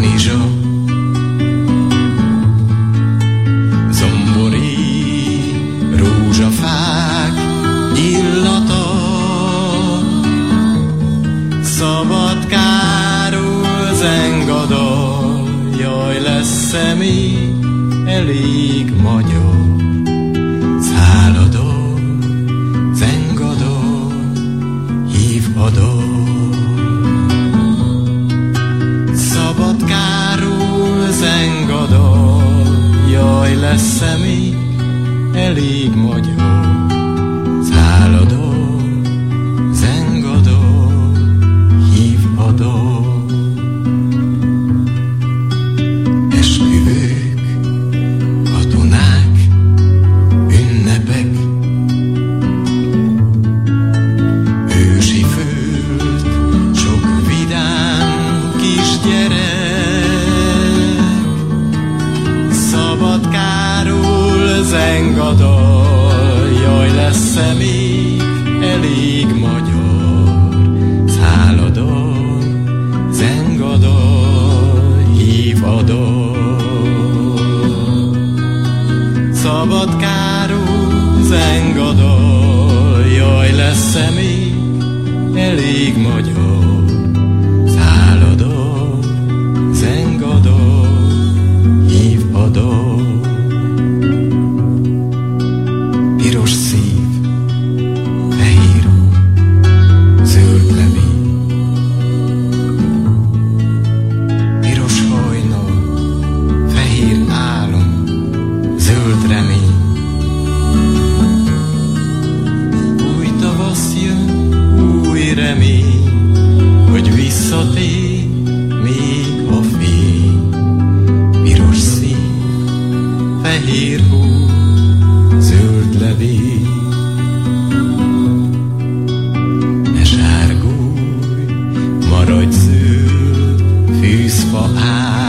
rizsa, zombori rózsafák illata, Szabadkáról zengadal, jaj, lesz-e még elég magyar? Száladal, zengadal, hív a dal. Szabadkáról zengadal, jaj, lesz-e még elég magyar? Száladal, zengadal, hív a dal. Esküvők, katonák, ünnepek, ősi föld, sok vidám kisgyerek. Szabadkáról zengadal, jaj, lesz-e még elég magyar? Száladal, zengadal, hív a dal. Szabadkáról zengadal, jaj, lesz-e még elég magyar? Száladal, zengadal, hív a dal. Piros szív, fehér hó, zöld levél, piros hajnal, fehér álom, zöld remény. Új tavasz jön, új remény, hogy visszatér még a fény. Piros szív, fehér hó, zöld levél. Ne sárgulj, maradj zöld, fűzfa áll.